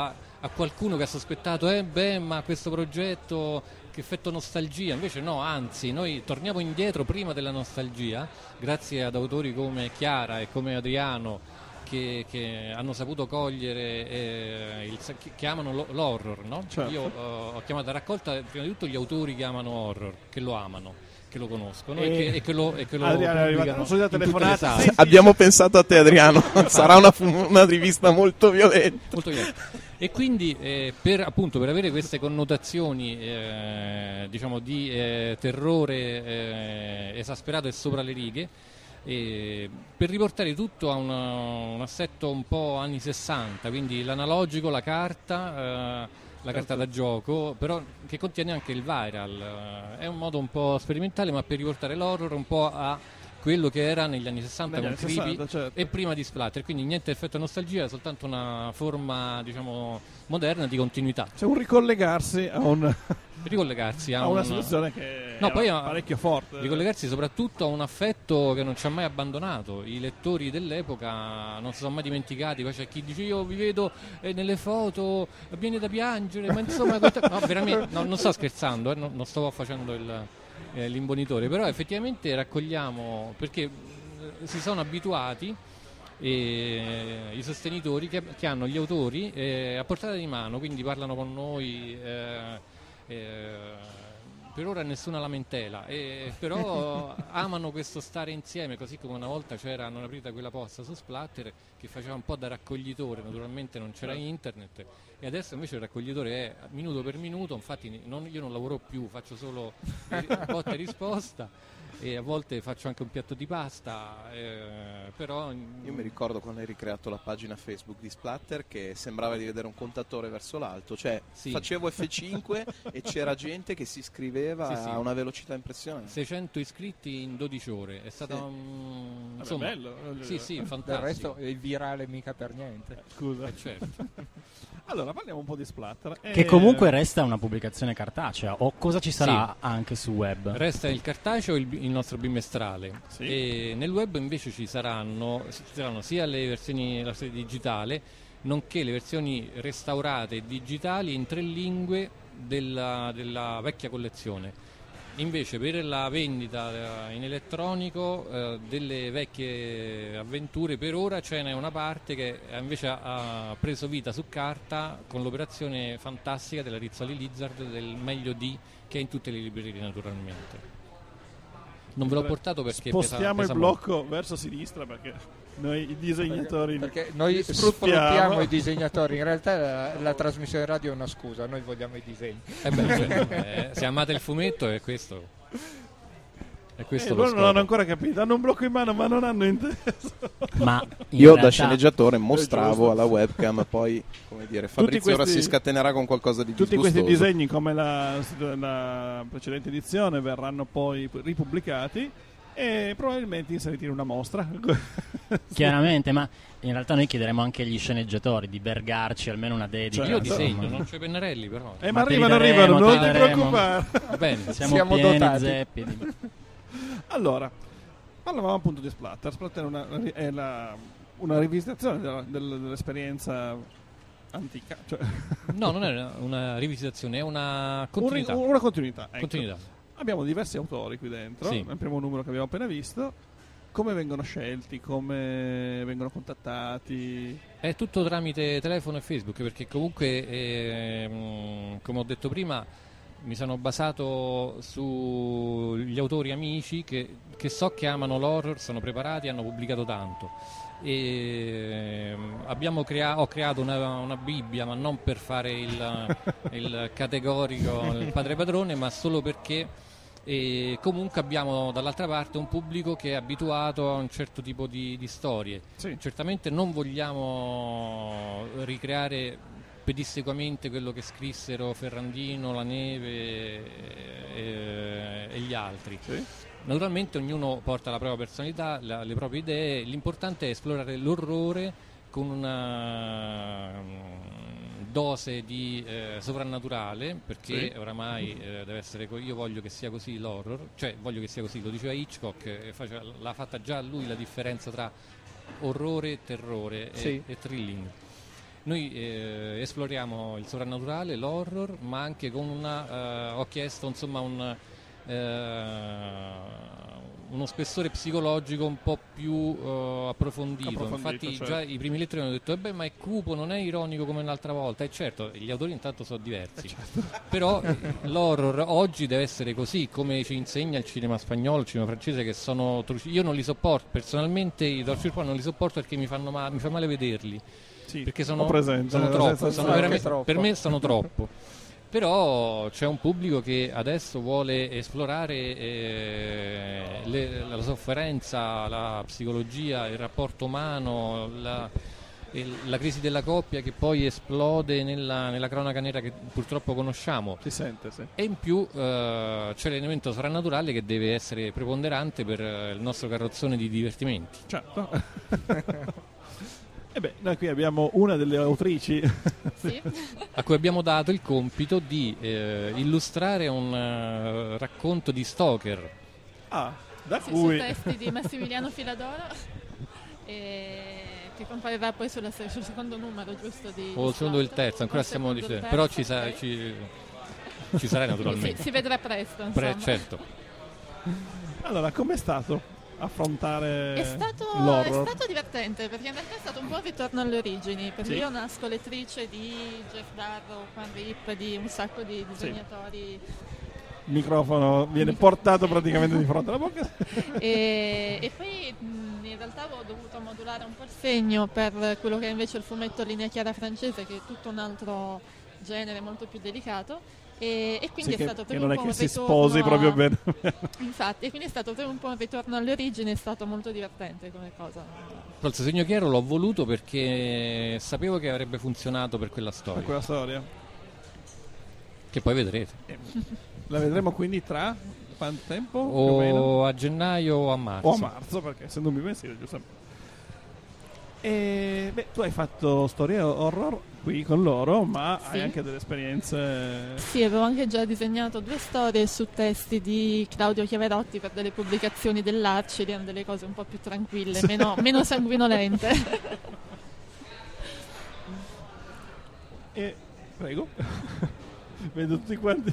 [SPEAKER 8] a qualcuno che ha sospettato eh beh ma questo progetto che effetto nostalgia, invece no, anzi noi torniamo indietro prima della nostalgia grazie ad autori come Chiara e come Adriano che, che hanno saputo cogliere eh, il, che amano lo, l'horror, no?
[SPEAKER 4] Certo.
[SPEAKER 8] Io ho, ho chiamato a raccolta prima di tutto gli autori che amano horror, che lo amano, che lo conoscono e, e, che, e che lo, e che lo
[SPEAKER 4] Adriano è arrivato una solita telefonata.
[SPEAKER 8] Sì, sì,
[SPEAKER 6] abbiamo pensato a te, Adriano. Sarà una, una rivista molto violenta.
[SPEAKER 8] molto violenta. E quindi eh, per, appunto, per avere queste connotazioni eh, diciamo di eh, terrore eh, esasperato e sopra le righe, eh, per riportare tutto a una, un assetto un po' anni sessanta, quindi l'analogico, la carta, eh, la carta da gioco, però che contiene anche il viral. È un modo un po' sperimentale, ma per riportare l'horror un po' a quello che era negli anni sessanta
[SPEAKER 4] Negli
[SPEAKER 8] con
[SPEAKER 4] anni
[SPEAKER 8] Creepy
[SPEAKER 4] sessanta, certo.
[SPEAKER 8] e prima di Splatter, quindi niente effetto nostalgia, è soltanto una forma diciamo moderna di continuità.
[SPEAKER 4] C'è un ricollegarsi a, un,
[SPEAKER 8] Ricollegarsi a,
[SPEAKER 4] a una
[SPEAKER 8] un-
[SPEAKER 4] situazione che
[SPEAKER 8] No,
[SPEAKER 4] era
[SPEAKER 8] poi a-
[SPEAKER 4] parecchio forte.
[SPEAKER 8] Ricollegarsi soprattutto a un affetto che non ci ha mai abbandonato. I lettori dell'epoca non si sono mai dimenticati. Poi c'è chi dice io vi vedo eh, nelle foto, viene da piangere, ma insomma questa- no, veramente, no, non sto scherzando, eh, no, non sto facendo il, eh, l'imbonitore, però effettivamente raccogliamo perché eh, si sono abituati e i sostenitori che, che hanno gli autori eh, a portata di mano, quindi parlano con noi eh, eh, per ora nessuna lamentela, eh, però amano questo stare insieme, così come una volta c'era, hanno aprita quella posta su Splatter che faceva un po' da raccoglitore, naturalmente non c'era internet, e adesso invece il raccoglitore è minuto per minuto, infatti non, io non lavoro più, faccio solo botta e risposta e a volte faccio anche un piatto di pasta, eh, però
[SPEAKER 6] Io mi ricordo quando hai ricreato la pagina Facebook di Splatter che sembrava di vedere un contatore verso l'alto, cioè
[SPEAKER 8] Sì.
[SPEAKER 6] facevo F cinque e c'era gente che si iscriveva
[SPEAKER 8] Sì, sì.
[SPEAKER 6] a una velocità impressionante.
[SPEAKER 8] seicento iscritti in dodici ore, è stato
[SPEAKER 6] Sì.
[SPEAKER 8] un,
[SPEAKER 4] Vabbè,
[SPEAKER 8] insomma,
[SPEAKER 4] bello, voglio
[SPEAKER 8] sì
[SPEAKER 4] dire.
[SPEAKER 8] sì,
[SPEAKER 5] Del
[SPEAKER 8] fantastico.
[SPEAKER 5] resto è virale mica per niente.
[SPEAKER 4] Scusa.
[SPEAKER 8] Eh, certo.
[SPEAKER 4] Allora, parliamo un po' di Splatter.
[SPEAKER 9] Che
[SPEAKER 4] Eh,
[SPEAKER 9] comunque resta una pubblicazione cartacea, o cosa ci sarà
[SPEAKER 8] Sì.
[SPEAKER 9] anche su web?
[SPEAKER 8] Resta il cartaceo, il, il nostro bimestrale,
[SPEAKER 4] Sì.
[SPEAKER 8] e nel web invece ci saranno, ci saranno sia le versioni, la versione digitale, nonché le versioni restaurate digitali in tre lingue della, della vecchia collezione. Invece per la vendita eh, in elettronico eh, delle vecchie avventure, per ora ce n'è una parte che eh, invece ha, ha preso vita su carta con l'operazione fantastica della Rizzoli Lizard del meglio di, che è in tutte le librerie naturalmente. Non ve l'ho portato perché pesa-
[SPEAKER 4] spostiamo
[SPEAKER 8] pesa
[SPEAKER 4] il
[SPEAKER 8] molto.
[SPEAKER 4] blocco verso sinistra perché noi i disegnatori
[SPEAKER 5] Perché noi
[SPEAKER 4] li
[SPEAKER 5] sfruttiamo i disegnatori. In realtà la, la trasmissione radio è una scusa, noi vogliamo i disegni.
[SPEAKER 8] Eh beh, cioè, eh, se amate il fumetto è questo. È questo
[SPEAKER 4] Eh,
[SPEAKER 8] lo
[SPEAKER 4] loro non hanno
[SPEAKER 8] scopo.
[SPEAKER 4] ancora capito, hanno un blocco in mano ma non hanno inteso.
[SPEAKER 9] Ma in
[SPEAKER 6] Io
[SPEAKER 9] realtà-
[SPEAKER 6] da sceneggiatore
[SPEAKER 4] giusto.
[SPEAKER 6] mostravo alla webcam, poi come dire, Fabrizio ora
[SPEAKER 4] questi-
[SPEAKER 6] si scatenerà con qualcosa di
[SPEAKER 4] Tutti questi
[SPEAKER 6] disgustoso.
[SPEAKER 4] disegni, come la, la precedente edizione, verranno poi ripubblicati e probabilmente inseriti in una mostra.
[SPEAKER 9] Chiaramente, ma in realtà noi chiederemo anche agli sceneggiatori di bergarci almeno una dedica.
[SPEAKER 4] Cioè,
[SPEAKER 8] Io
[SPEAKER 4] Certo.
[SPEAKER 8] disegno, non c'è pennarelli però.
[SPEAKER 4] Eh, ma
[SPEAKER 9] Ma te li
[SPEAKER 4] arrivano,
[SPEAKER 9] daremo,
[SPEAKER 4] arrivano,
[SPEAKER 9] te
[SPEAKER 4] non
[SPEAKER 9] li
[SPEAKER 4] ti
[SPEAKER 9] daremo.
[SPEAKER 4] preoccupare.
[SPEAKER 8] Va bene.
[SPEAKER 9] Siamo,
[SPEAKER 5] Siamo
[SPEAKER 9] pieni
[SPEAKER 5] dotati.
[SPEAKER 9] zeppi di-
[SPEAKER 4] Allora, parlavamo appunto di Splatter. Splatter è una, è la- una rivisitazione della- del- dell'esperienza antica, cioè
[SPEAKER 8] No, non è una- una rivisitazione, è una continuità.
[SPEAKER 4] un ri- una continuità. ecco.
[SPEAKER 8] Continuità.
[SPEAKER 4] Abbiamo diversi autori qui dentro,
[SPEAKER 8] Sì.
[SPEAKER 4] nel primo numero che abbiamo appena visto. Come vengono scelti, come vengono contattati?
[SPEAKER 8] È tutto tramite telefono e Facebook, perché comunque, ehm, come ho detto prima, mi sono basato sugli autori amici che, che so che amano l'horror, sono preparati, hanno pubblicato tanto. E ehm, abbiamo crea- ho creato una, una Bibbia, ma non per fare il, il categorico, il padre padrone, ma solo perché e comunque abbiamo dall'altra parte un pubblico che è abituato a un certo tipo di, di storie.
[SPEAKER 4] Sì.
[SPEAKER 8] Certamente non vogliamo ricreare pedissequamente quello che scrissero Ferrandino, La Neve e, e gli altri.
[SPEAKER 4] Sì.
[SPEAKER 8] Naturalmente ognuno porta la propria personalità, la- le proprie idee, l'importante è esplorare l'orrore con una mm, dose di eh, sovrannaturale, perché
[SPEAKER 4] Sì.
[SPEAKER 8] oramai eh, deve essere co- io voglio che sia così l'horror, cioè voglio che sia così, lo diceva Hitchcock, eh, faceva- l'ha fatta già lui la differenza tra orrore, terrore e,
[SPEAKER 5] Sì.
[SPEAKER 8] e thrilling. noi eh, esploriamo il sovrannaturale, l'horror, ma anche con una eh, ho chiesto insomma un eh, uno spessore psicologico un po' più uh, approfondito.
[SPEAKER 4] approfondito.
[SPEAKER 8] Infatti
[SPEAKER 4] Certo.
[SPEAKER 8] già i primi lettori hanno detto eh beh, ma è cupo, non è ironico come l'altra volta. E certo, gli autori intanto sono diversi, certo. Però l'horror oggi deve essere così, come ci insegna il cinema spagnolo, il cinema francese, che sono truci- io non li sopporto personalmente, i torture porn non li sopporto perché mi fanno ma- mi fa male vederli,
[SPEAKER 4] sì,
[SPEAKER 8] perché sono,
[SPEAKER 4] presente,
[SPEAKER 8] sono troppo, sono veramente,
[SPEAKER 3] troppo.
[SPEAKER 8] per me sono troppo. Però c'è un pubblico che adesso vuole esplorare eh, le, la sofferenza, la psicologia, il rapporto umano, la, il, la crisi della coppia che poi esplode nella, nella cronaca nera che purtroppo conosciamo.
[SPEAKER 4] Si sente, sì.
[SPEAKER 8] E in più eh, c'è l'elemento sovrannaturale che deve essere preponderante per eh, il nostro carrozzone di divertimenti.
[SPEAKER 4] Certo. E beh, noi qui abbiamo una delle autrici
[SPEAKER 10] Sì.
[SPEAKER 8] a cui abbiamo dato il compito di eh, illustrare un uh, racconto di Stoker.
[SPEAKER 4] Ah, da
[SPEAKER 10] Sì,
[SPEAKER 4] cui
[SPEAKER 10] su testi di Massimiliano Filadoro, e che comparirà poi sulla, sul secondo numero, giusto? Di,
[SPEAKER 8] O il secondo o il
[SPEAKER 10] Slaughter.
[SPEAKER 8] terzo, ancora
[SPEAKER 10] O il
[SPEAKER 8] stiamo
[SPEAKER 10] secondo o il
[SPEAKER 8] dicendo. Però
[SPEAKER 10] terzo,
[SPEAKER 8] ci, sa-
[SPEAKER 10] ok.
[SPEAKER 8] ci, ci sarai naturalmente.
[SPEAKER 10] Si, si vedrà presto, insomma.
[SPEAKER 8] Pre- certo.
[SPEAKER 4] Allora, com'è stato affrontare
[SPEAKER 10] È stato, è
[SPEAKER 4] l'horror?
[SPEAKER 10] stato divertente, perché in realtà è stato un po' un ritorno alle origini, perché
[SPEAKER 4] Sì.
[SPEAKER 10] io nasco lettrice di Jeff Darrow, Juan Rip, di un sacco di disegnatori.
[SPEAKER 4] Il microfono viene portato praticamente di fronte alla bocca.
[SPEAKER 10] e, e poi mh, in realtà avevo dovuto modulare un po' il segno per quello che è invece il fumetto linea chiara francese, che è tutto un altro genere molto più delicato. E, e quindi
[SPEAKER 4] Sì,
[SPEAKER 10] è
[SPEAKER 4] che,
[SPEAKER 10] stato
[SPEAKER 4] che
[SPEAKER 10] proprio
[SPEAKER 4] non è
[SPEAKER 10] un po'
[SPEAKER 4] che
[SPEAKER 10] un
[SPEAKER 4] si
[SPEAKER 10] ritorno
[SPEAKER 4] sposi
[SPEAKER 10] a-
[SPEAKER 4] proprio bene.
[SPEAKER 10] Infatti, e quindi è stato proprio un po' un ritorno alle origini, è stato molto divertente come cosa.
[SPEAKER 8] Però il segno chiaro l'ho voluto perché sapevo che avrebbe funzionato per quella
[SPEAKER 4] Per
[SPEAKER 8] storia.
[SPEAKER 4] quella storia.
[SPEAKER 8] Che poi vedrete.
[SPEAKER 4] La vedremo quindi tra quanto tempo? Più o meno?
[SPEAKER 8] O a gennaio o a marzo.
[SPEAKER 4] O a marzo, perché essendo un bimesile, giustamente. E beh, tu hai fatto storie horror qui con loro, ma
[SPEAKER 10] Sì.
[SPEAKER 4] hai anche delle esperienze.
[SPEAKER 10] Sì, avevo anche già disegnato due storie su testi di Claudio Chiaverotti per delle pubblicazioni dell'Arci, erano delle cose un po' più tranquille, meno, meno sanguinolente.
[SPEAKER 4] E prego. Vedo tutti quanti.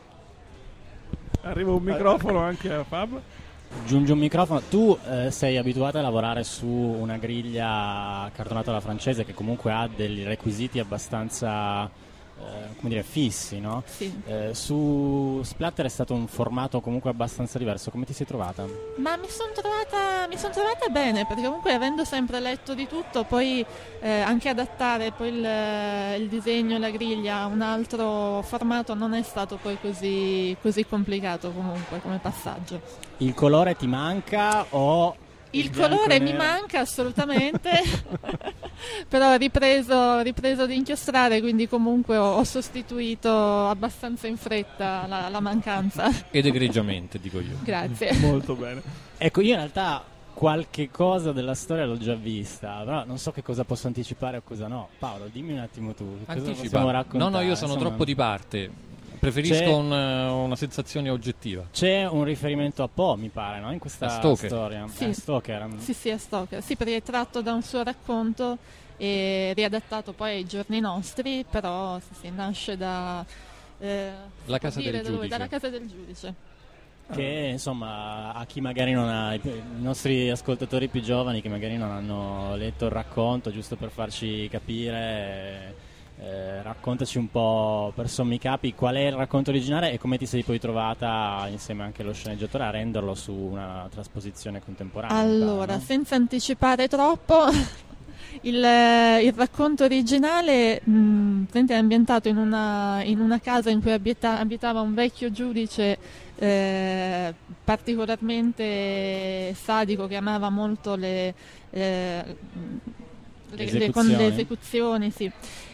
[SPEAKER 4] Arriva un microfono anche a Fab.
[SPEAKER 9] Giunge un microfono. Tu eh, sei abituato a lavorare su una griglia cartonata alla francese che comunque ha dei requisiti abbastanza eh, come dire fissi, no?
[SPEAKER 10] Sì.
[SPEAKER 9] Eh, su Splatter è stato un formato comunque abbastanza diverso. Come ti sei trovata?
[SPEAKER 10] Ma mi sono trovata, mi son trovata bene, perché comunque avendo sempre letto di tutto, poi eh, anche adattare poi il, il disegno e la griglia a un altro formato non è stato poi così, così complicato comunque come passaggio.
[SPEAKER 9] Il colore ti manca o
[SPEAKER 10] Il
[SPEAKER 9] bianco
[SPEAKER 10] colore
[SPEAKER 9] e
[SPEAKER 10] mi
[SPEAKER 9] nero?
[SPEAKER 10] manca assolutamente, però ho ripreso, ripreso di inchiostrare, quindi comunque ho, ho sostituito abbastanza in fretta la, la mancanza.
[SPEAKER 8] Ed egregiamente, dico io.
[SPEAKER 10] Grazie.
[SPEAKER 4] Molto bene.
[SPEAKER 9] Ecco, io in realtà qualche cosa della storia l'ho già vista, però non so che cosa posso anticipare o cosa no. Paolo, dimmi un attimo tu, che cosa
[SPEAKER 8] Anticipa.
[SPEAKER 9] possiamo raccontare?
[SPEAKER 8] No, no, io sono
[SPEAKER 9] Insomma,
[SPEAKER 8] troppo di parte. Preferisco
[SPEAKER 9] C'è-
[SPEAKER 8] un, eh, una sensazione oggettiva.
[SPEAKER 9] C'è un riferimento a Poe, mi pare, no? In questa
[SPEAKER 8] A Stoker.
[SPEAKER 9] storia.
[SPEAKER 10] Sì.
[SPEAKER 9] Eh, Stoker.
[SPEAKER 10] Sì, sì, a Stoker. Sì, perché è tratto da un suo racconto e riadattato poi ai giorni nostri, però sì, sì, nasce da... eh,
[SPEAKER 8] La
[SPEAKER 10] si può
[SPEAKER 8] casa
[SPEAKER 10] dire
[SPEAKER 8] del
[SPEAKER 10] da lui,
[SPEAKER 8] giudice.
[SPEAKER 10] Dalla casa del giudice.
[SPEAKER 9] Che insomma, a chi magari non ha, i nostri ascoltatori più giovani che magari non hanno letto il racconto, giusto per farci capire, eh, raccontaci un po' per sommi capi qual è il racconto originale e come ti sei poi trovata insieme anche allo sceneggiatore a renderlo su una trasposizione contemporanea.
[SPEAKER 10] Allora,
[SPEAKER 9] no?
[SPEAKER 10] senza anticipare troppo, il, il racconto originale mh, è ambientato in una, in una casa in cui abita- abitava un vecchio giudice eh, particolarmente sadico che amava molto le, eh, le, le, con le esecuzioni, sì.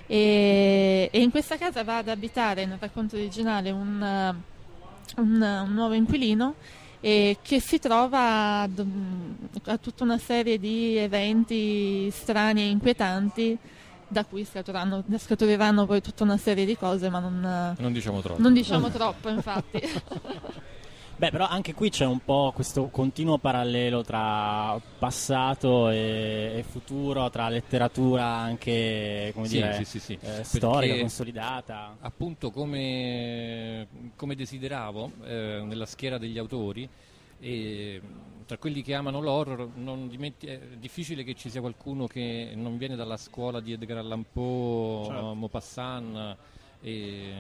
[SPEAKER 10] E, e in questa casa va ad abitare nel racconto originale un, un, un nuovo inquilino e che si trova a, a tutta una serie di eventi strani e inquietanti da cui scaturiranno, scaturiranno poi tutta una serie di cose, ma non,
[SPEAKER 8] Non diciamo troppo.
[SPEAKER 10] non diciamo troppo, infatti.
[SPEAKER 9] Beh, però anche qui c'è un po' questo continuo parallelo tra passato e, e futuro, tra letteratura anche, come
[SPEAKER 8] sì,
[SPEAKER 9] dire,
[SPEAKER 8] sì, sì, sì.
[SPEAKER 9] Eh, storica, consolidata.
[SPEAKER 8] Appunto, come, come desideravo, eh, nella schiera degli autori, e tra quelli che amano l'horror non dimenti- è difficile che ci sia qualcuno che non viene dalla scuola di Edgar Allan Poe, certo. Maupassant e,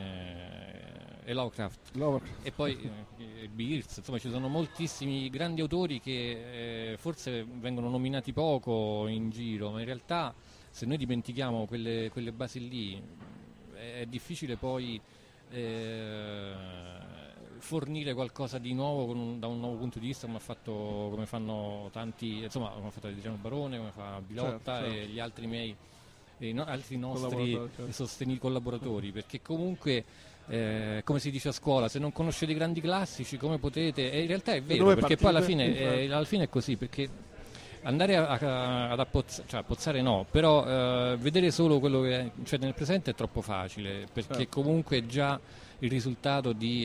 [SPEAKER 8] e Lovecraft. Lovecraft e poi eh, Beers, insomma ci sono moltissimi grandi autori che eh, forse vengono nominati poco in giro, ma in realtà se noi dimentichiamo quelle, quelle basi lì è difficile poi eh, fornire qualcosa di nuovo con un, da un nuovo punto di vista, come, ha fatto, come fanno tanti, insomma come ha fatto Adriano Barone, come fa Bilotta, certo, certo. e gli altri miei e no, altri nostri certo. sostenitori collaboratori, perché comunque eh, come si dice a scuola, se non conoscete i grandi classici come potete, e in realtà è vero, perché poi alla fine, eh, alla fine è così, perché andare a, a, ad appozzare, cioè appozzare no, però eh, vedere solo quello che è, cioè nel presente è troppo facile, perché certo. comunque già il risultato di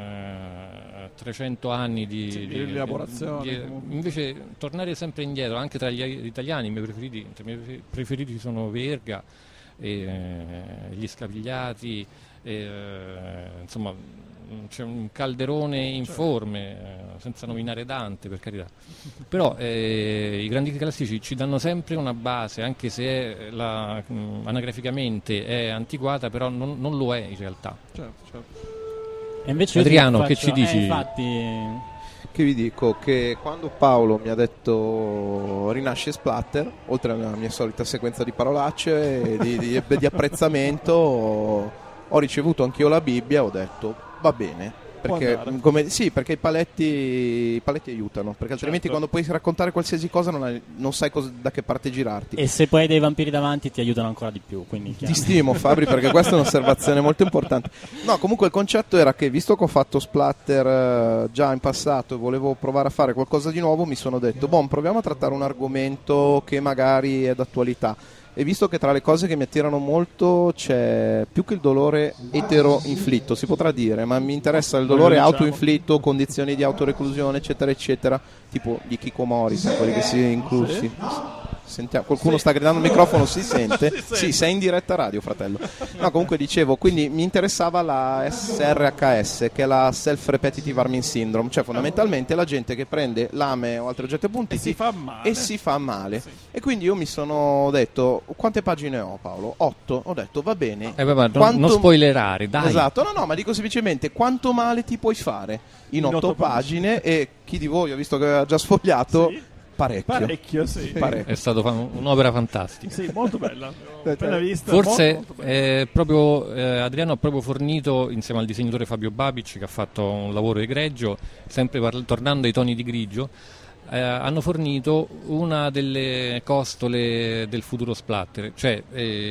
[SPEAKER 8] eh, trecento anni di,
[SPEAKER 4] sì,
[SPEAKER 8] di,
[SPEAKER 4] di elaborazione.
[SPEAKER 8] Di, di, invece tornare sempre indietro, anche tra gli italiani, i miei preferiti, i miei preferiti sono Verga, e, eh, gli Scapigliati, e, eh, insomma c'è un calderone informe, eh, senza nominare Dante, per carità, però eh, i grandi classici ci danno sempre una base, anche se la, mh, anagraficamente è antiquata, però non, non lo è in realtà.
[SPEAKER 4] Certo, certo.
[SPEAKER 9] E invece
[SPEAKER 8] Adriano,
[SPEAKER 9] faccio,
[SPEAKER 8] che ci dici?
[SPEAKER 9] Eh, infatti...
[SPEAKER 6] Che vi dico? Che quando Paolo mi ha detto rinasce Splatter, oltre alla mia solita sequenza di parolacce e di, di, di apprezzamento, ho ricevuto anch'io la Bibbia, ho detto va bene, perché, come, sì, perché i paletti, i paletti aiutano, perché altrimenti certo. quando puoi raccontare qualsiasi cosa non, hai, non sai cosa, da che parte girarti.
[SPEAKER 9] E se poi hai dei vampiri davanti ti aiutano ancora di più, quindi
[SPEAKER 6] ti stimo Fabri, perché questa è un'osservazione molto importante. No, comunque il concetto era che, visto che ho fatto Splatter uh, già in passato e volevo provare a fare qualcosa di nuovo, mi sono detto boh, proviamo a trattare un argomento che magari è d'attualità. E visto che tra le cose che mi attirano molto c'è più che il dolore etero-inflitto, si potrà dire, ma mi interessa il dolore auto-inflitto, condizioni di autoreclusione, eccetera, eccetera, tipo gli hikikomori, quelli che si inclusi. Sentiamo, qualcuno sì. sta gridando al microfono, si sente? si sì, sei in diretta radio, fratello. No, comunque dicevo, quindi mi interessava la S R H S, che è la Self-Repetitive Harming Syndrome, cioè fondamentalmente la gente che prende lame o altri oggetti appuntiti
[SPEAKER 4] e si fa male.
[SPEAKER 6] E, si fa male. Sì. E quindi io mi sono detto, quante pagine ho, Paolo? Otto. Ho detto, va bene.
[SPEAKER 8] Eh, vabbè, quanto... non spoilerare, dai.
[SPEAKER 6] Esatto, no, no, ma dico semplicemente, quanto male ti puoi fare in, in otto, otto pagine, pagine, e chi di voi, ho visto che ha già sfogliato... Sì. Parecchio,
[SPEAKER 4] parecchio, sì.
[SPEAKER 6] Parecchio.
[SPEAKER 8] È stato fa- un'opera fantastica.
[SPEAKER 4] Sì, molto bella. Appena vista,
[SPEAKER 8] forse
[SPEAKER 4] molto, molto
[SPEAKER 8] eh, proprio eh, Adriano ha proprio fornito, insieme al disegnatore Fabio Babic, che ha fatto un lavoro egregio, sempre parla- tornando ai toni di grigio, eh, hanno fornito una delle costole del futuro splatter, cioè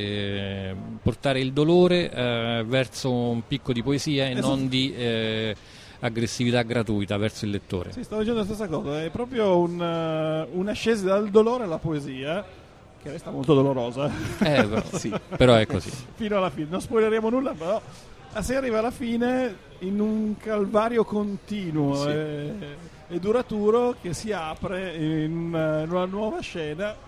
[SPEAKER 8] eh, portare il dolore eh, verso un picco di poesia e esatto. non di eh, aggressività gratuita verso il lettore.
[SPEAKER 4] Sì, stavo dicendo la stessa cosa, è proprio un, uh, un'ascesa dal dolore alla poesia, che resta molto dolorosa.
[SPEAKER 8] Eh, però, sì, però è così.
[SPEAKER 4] Fino alla fine, non spoileremo nulla, però si arriva alla fine in un calvario continuo sì. e, e duraturo che si apre in una, in una nuova scena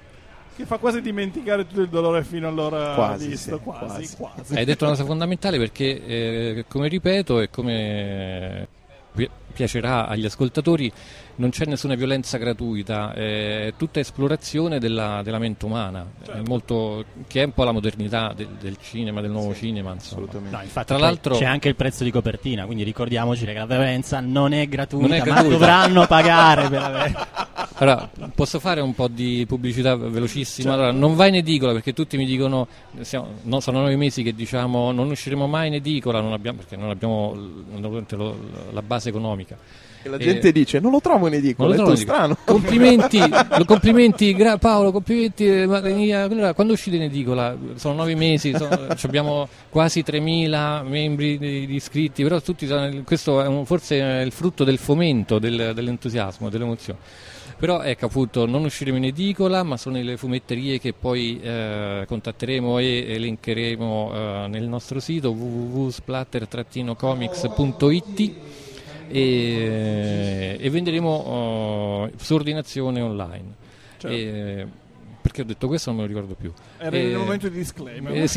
[SPEAKER 4] che fa quasi dimenticare tutto il dolore fino allora
[SPEAKER 6] quasi,
[SPEAKER 4] visto,
[SPEAKER 6] sì,
[SPEAKER 4] quasi,
[SPEAKER 6] quasi.
[SPEAKER 4] quasi.
[SPEAKER 8] Hai detto una cosa fondamentale, perché eh, come ripeto e come pi- piacerà agli ascoltatori, non c'è nessuna violenza gratuita, è tutta esplorazione della, della mente umana, certo. è molto, che è un po' la modernità del, del cinema, del nuovo sì, cinema, insomma.
[SPEAKER 9] No, infatti, tra l'altro c'è anche il prezzo di copertina, quindi ricordiamoci che la violenza non è gratuita,
[SPEAKER 8] non è gratuita.
[SPEAKER 9] ma dovranno pagare per avere.
[SPEAKER 8] Allora, posso fare un po' di pubblicità velocissima? Certo. Allora, non vai in edicola, perché tutti mi dicono, siamo, no, sono nove mesi che diciamo non usciremo mai in edicola, non abbiamo, perché non abbiamo lo, la base economica.
[SPEAKER 6] E la gente eh, dice non lo trovo in edicola, è tutto strano.
[SPEAKER 8] Complimenti, complimenti gra- Paolo, complimenti. Ma, allora, quando uscite in edicola? Sono nove mesi, sono, abbiamo quasi tremila membri di, di iscritti, però tutti questo è un, forse è il frutto del fomento, del, dell'entusiasmo, dell'emozione. Però ecco, appunto, non usciremo in edicola, ma sono le fumetterie che poi eh, contatteremo e elencheremo eh, nel nostro sito w w w punto splatter comics punto i t. e, e venderemo uh, su ordinazione online.
[SPEAKER 4] Certo.
[SPEAKER 8] E, perché ho detto questo non me lo ricordo più.
[SPEAKER 4] Era
[SPEAKER 8] eh,
[SPEAKER 4] il momento di disclaimer.
[SPEAKER 8] Eh, sì.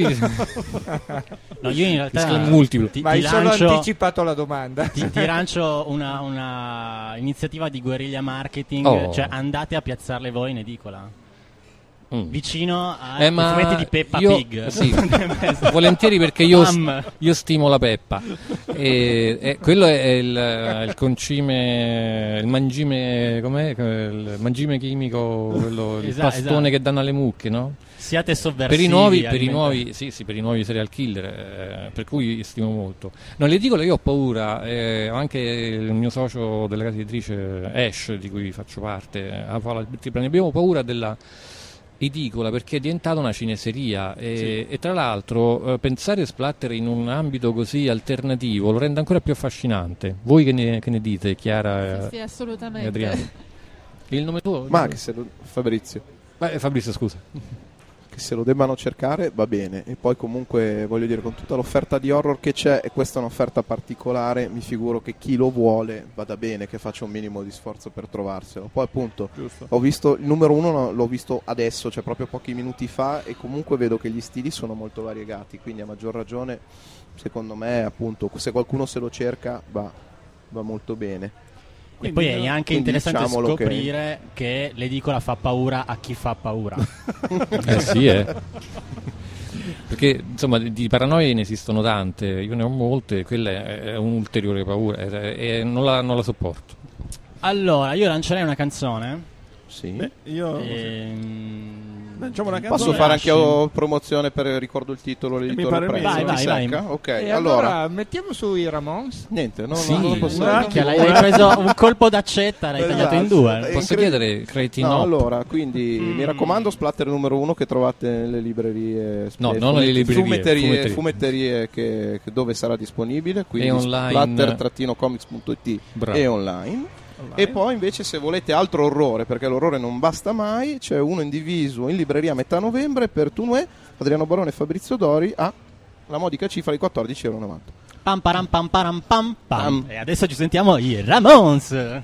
[SPEAKER 9] No, io in realtà
[SPEAKER 8] disclaimer multiplo.
[SPEAKER 9] Ti,
[SPEAKER 3] Ma
[SPEAKER 9] ti
[SPEAKER 3] hai solo
[SPEAKER 9] lancio,
[SPEAKER 3] anticipato la domanda.
[SPEAKER 9] Ti, ti lancio una, una iniziativa di guerriglia marketing,
[SPEAKER 8] Oh.
[SPEAKER 9] cioè andate a piazzarle voi in edicola.
[SPEAKER 8] Mm.
[SPEAKER 9] Vicino ai
[SPEAKER 8] Eh, ma
[SPEAKER 9] fumetti di Peppa
[SPEAKER 8] io-
[SPEAKER 9] Pig.
[SPEAKER 8] sì, volentieri, perché io,
[SPEAKER 9] Bam.
[SPEAKER 8] io stimo la Peppa e, e quello è il, il concime, il mangime, com'è? Il mangime chimico, quello, il
[SPEAKER 9] Esatto,
[SPEAKER 8] pastone
[SPEAKER 9] esatto.
[SPEAKER 8] che danno alle mucche, no?
[SPEAKER 9] Siate
[SPEAKER 8] Per
[SPEAKER 9] sovversivi.
[SPEAKER 8] i nuovi, per i
[SPEAKER 9] alimentati.
[SPEAKER 8] nuovi, sì, sì, per i nuovi serial killer, eh, per cui stimo molto. Non le dico, io ho paura, eh, anche il mio socio della casa editrice Ash, di cui faccio parte, eh, fa la- abbiamo paura della edicola perché è diventata una cineseria e,
[SPEAKER 4] Sì.
[SPEAKER 8] e tra l'altro eh, pensare splatter in un ambito così alternativo lo rende ancora più affascinante. Voi che ne, che ne dite, Chiara
[SPEAKER 10] Sì,
[SPEAKER 8] e-
[SPEAKER 10] sì,
[SPEAKER 8] e
[SPEAKER 10] assolutamente.
[SPEAKER 8] Adriano? Il nome tuo?
[SPEAKER 6] Ma che se lo, Fabrizio,
[SPEAKER 8] Beh, Fabrizio, scusa.
[SPEAKER 6] che se lo debbano cercare va bene, e poi comunque voglio dire, con tutta l'offerta di horror che c'è, e questa è un'offerta particolare, mi figuro che chi lo vuole vada bene, che faccia un minimo di sforzo per trovarselo. Poi appunto
[SPEAKER 4] Giusto.
[SPEAKER 6] ho visto il numero uno, no, l'ho visto adesso, cioè proprio pochi minuti fa, e comunque vedo che gli stili sono molto variegati, quindi a maggior ragione secondo me appunto se qualcuno se lo cerca va, va molto bene.
[SPEAKER 9] E poi è anche
[SPEAKER 6] quindi
[SPEAKER 9] interessante
[SPEAKER 6] diciamolo
[SPEAKER 9] scoprire che... che l'edicola fa paura a chi fa paura.
[SPEAKER 8] Eh sì, eh. Perché insomma di di paranoie ne esistono tante, io ne ho molte, quella è, è un'ulteriore paura e, e non, la, non la sopporto.
[SPEAKER 9] Allora, io lancerei una canzone.
[SPEAKER 6] Sì.
[SPEAKER 4] Beh, io
[SPEAKER 9] Ehm,
[SPEAKER 4] Lanciamo una canzone.
[SPEAKER 6] Posso fare anche
[SPEAKER 9] Lasci.
[SPEAKER 6] io promozione per ricordo il titolo, l'editore
[SPEAKER 4] pare
[SPEAKER 6] prezzo?
[SPEAKER 4] bene.
[SPEAKER 9] Vai,
[SPEAKER 6] Ti
[SPEAKER 9] vai,
[SPEAKER 6] secca?
[SPEAKER 9] vai.
[SPEAKER 6] Ok,
[SPEAKER 3] E
[SPEAKER 6] allora,
[SPEAKER 3] allora mettiamo su i Ramones.
[SPEAKER 6] niente, no,
[SPEAKER 8] Sì.
[SPEAKER 6] no, non lo posso
[SPEAKER 4] Una-
[SPEAKER 9] Minchia, l'hai, hai preso un colpo d'accetta, l'hai
[SPEAKER 6] Esatto.
[SPEAKER 9] tagliato in due.
[SPEAKER 6] È
[SPEAKER 8] Posso
[SPEAKER 6] incredibile.
[SPEAKER 8] chiedere Crazy
[SPEAKER 6] No,
[SPEAKER 8] No?
[SPEAKER 6] allora, quindi
[SPEAKER 9] Mm.
[SPEAKER 6] mi raccomando, splatter numero uno che trovate nelle librerie,
[SPEAKER 8] No,
[SPEAKER 6] eh,
[SPEAKER 8] non nelle librerie,
[SPEAKER 6] fumetterie,
[SPEAKER 8] fumetterie.
[SPEAKER 6] fumetterie che, che dove sarà disponibile, quindi
[SPEAKER 8] E online.
[SPEAKER 6] splatter comics punto it
[SPEAKER 8] Bravo.
[SPEAKER 6] e online.
[SPEAKER 4] Online.
[SPEAKER 6] E poi invece se volete altro orrore, perché l'orrore non basta mai, c'è uno indiviso in libreria a metà novembre per Tunue, Adriano Barone e Fabrizio Dori a la modica cifra di quattordici virgola novanta euro.
[SPEAKER 9] Pam param pam param pam pam.
[SPEAKER 6] Pam.
[SPEAKER 9] E adesso ci sentiamo i Ramones.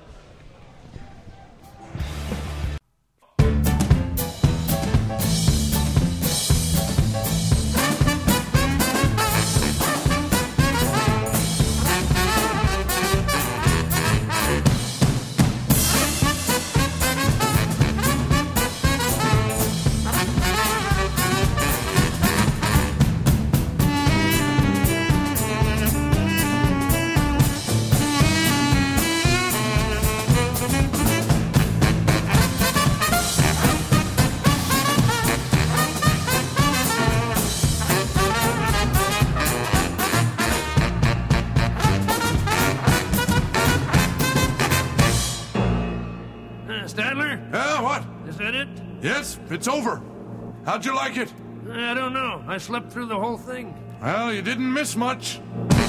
[SPEAKER 11] Uh, Stadler?
[SPEAKER 2] Yeah, what?
[SPEAKER 11] Is that it?
[SPEAKER 2] Yes, it's over. How'd you like it?
[SPEAKER 11] I don't know. I slept through the whole thing.
[SPEAKER 2] Well, you didn't miss much.